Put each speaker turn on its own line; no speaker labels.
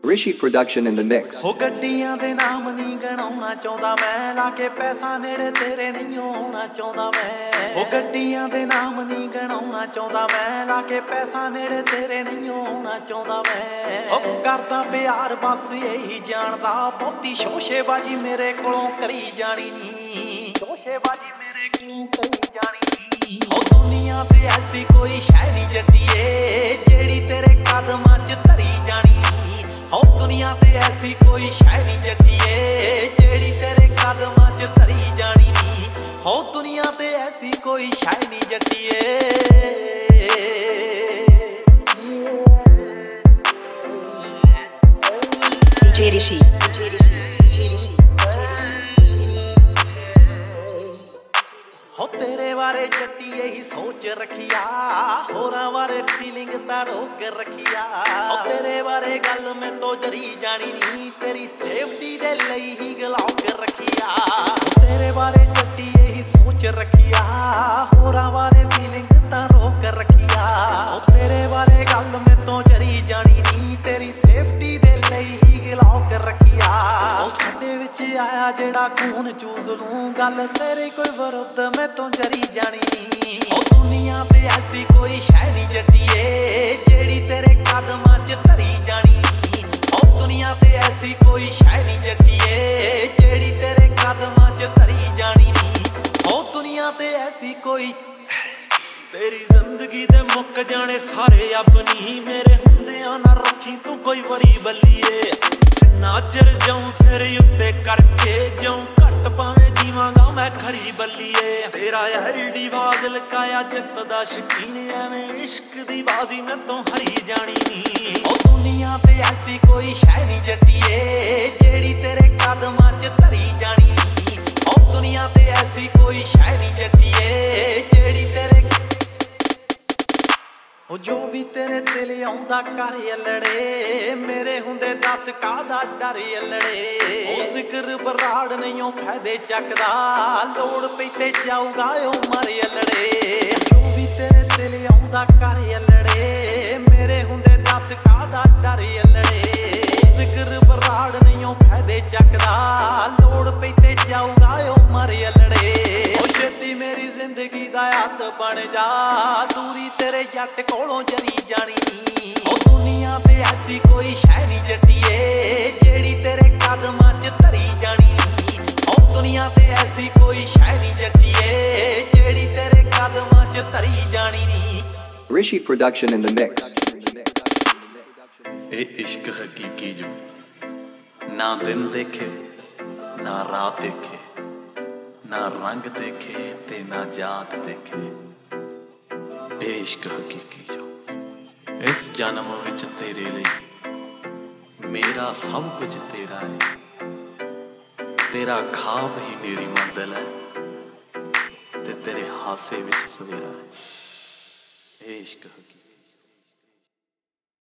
Rishi production in the mix.
हो गड्डियां दे नाम नहीं गणाउणा चाहुंदा मैं, लाके पैसा नेड़े तेरे नहीं आउणा चाहुंदा मैं। हो गड्डियां दे नाम नहीं गणाउणा चाहुंदा मैं, लाके पैसा नेड़े तेरे नहीं आउणा चाहुंदा मैं। हो करदा प्यार बस यही जानदा, बहुती शोशेबाजी मेरे कोलों करी जानी नी, शोशेबाजी मेरे कोलों करी जानी नी। हो दुनिया ते ऐसी कोई शै नहीं जट्टिए, जेड़ी तेरे कदमां च धरी जानी नी। हो दुनिया ते ऐसी कोई शै नहीं जट्टिए, जेड़ी तेरे कदमां च धरी जानी नी। हो दुनिया ते ऐसी कोई शै नहीं जट्टिए।
DJ Rishi.
हो तेरे बारे जट्टी यही सोच रखिया, होरां बारे फीलिंग ता रोक रखिया। हो तेरे बारे गल मैं तो जरी जानी नी, तेरी सेफ्टी दे लई ही गलौक रखिया। तेरे बारे जट्टी यही सोच रखिया, होरां बारे फीलिंग ता रोक रखिया। तेरे बारे गल मैं तो जरी जानी नी, तेरी सेफ्टी दे लई ही गलौक रखिया। साडे विच आया जेड़ा खून चूस लूं, गल तेरे कोई विरुद्ध मैं तो जरी जानी नी। ओ दुनिया ते ऐसी कोई शै नहीं जट्टिए, जेड़ी तेरे कदमां च धरी जानी नी। ओ दुनिया ते ऐसी कोई शै नहीं जट्टिए, जेड़ी तेरे कदमां च धरी जानी नी। ओ दुनिया ते ऐसी कोई तेरी जिंदगी दे मुक जाने सारे अपनी, मेरे हुंदियां ना रखी तू कोई वरी बल्लीए। नाचर जाऊं सिर उत्ते करके, जाऊं घट पावे जीवांगा मैं खरी बल्लीए। तेरा यारी बाज लकाया जित दा शकीन, एवें इश्क दी बाजी मैं तो हरी जानी नी। ओ दुनिया ते ऐसी कोई शै नहीं जट्टिए, जेड़ी तेरे कदमां च धरी जानी नी। ओ दुनिया ते ऐसी कोई शै नहीं जट्टिए, जेड़ी तेरे ओ जो भी तेरे दिल आउंदा कर अल्लड़े, मेरे हुंदे दस काहदा डर अल्लड़े। ओ जिक्र बराड़ नहीं ओ फायदे चकदा, लोड़ पई ते जाऊगा ओ मर अल्लड़े। जो भी तेरे दिल आउंदा कर अल्लड़े, मेरे हुंदे दस काहदा डर अल्लड़े। ओ जिक्र बराड़ नहीं ओ फायदे चकदा, लोड़ पई ते जाऊगा ओ मर अल्लड़े। ओ छेती मेरी जिंदगी दा हत्थ बन जा, दूरी तेरे जट कोलों जरी जानी नी। ओ दुनिया ते ऐसी कोई शै नहीं जट्टिए, जेड़ी तेरे कदमां च धरी जानी नी। ओ दुनिया ते ऐसी कोई शै नहीं जट्टिए, जेड़ी तेरे कदमां च धरी जानी नी।
Rishi production in the mix.
ए इश्क हकीकी जो ना दिन देखे ना रात देखे, ना रंग देखे ते ना जात देखे। ए इश्क हकीकी जो इस जन्म विच तेरे लिए मेरा सब कुछ तेरा है, तेरा खाब ही मेरी मंजिल है, ते तेरे हासे विच सवेरा है। ए इश्क हकीकी।